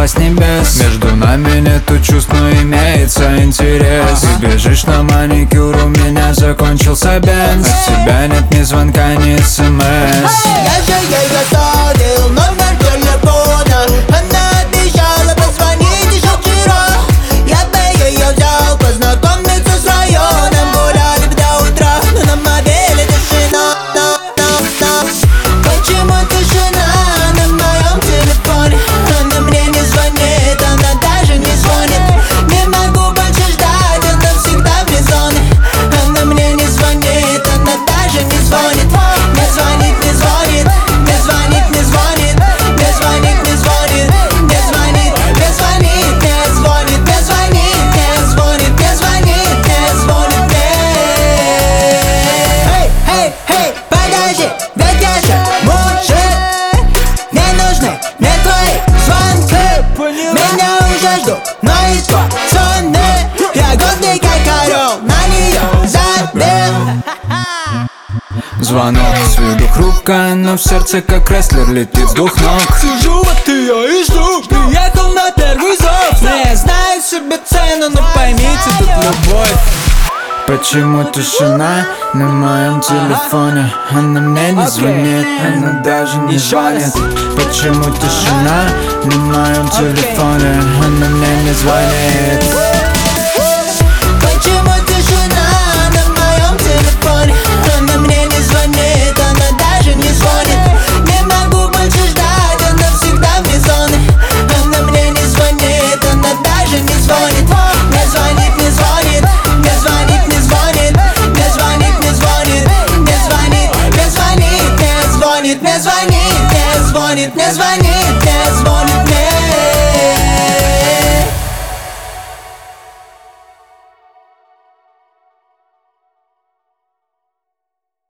слова с небес. Между нами нету чувств, но имеется интерес. Ты бежишь на маникюр, у меня закончился бенз. От тебя нет ни звонка, ни смс. Я же ей оставил номер телефона. Она обещала позвонить еще вчера. Я бы ее взял познакомиться с районом. Гуляли бы до утра, но на мобиле тишина. Почему тишина на моем телефоне? Она мне не звонит, она даже не звонит. Не могу больше ждать, она всегда в резоне. Она мне не звонит, она даже не звонит. Не звонит, не звонит, не звонит, не звонит, не звонит, не звонит, не звонит, не звонит, не звонит, не звонит, не звонит, не звонит, не звонит. Эй, эй, подожди, ведь я же мужик. Не нужны мне твои звонки. Меня уже ждут, но исход сонный. Я годный как орел, на нее забил. Звонок с виду хрупкая, но в сердце как рестлер летит с двух ног. Сижу вот я и жду, приехал на первый зов. Не знаю себе цену, но поймите, тут любовь. Почему тишина на моем телефоне? Она мне не звонит, она даже не звонит. Почему тишина на моем телефоне? Она мне не звонит.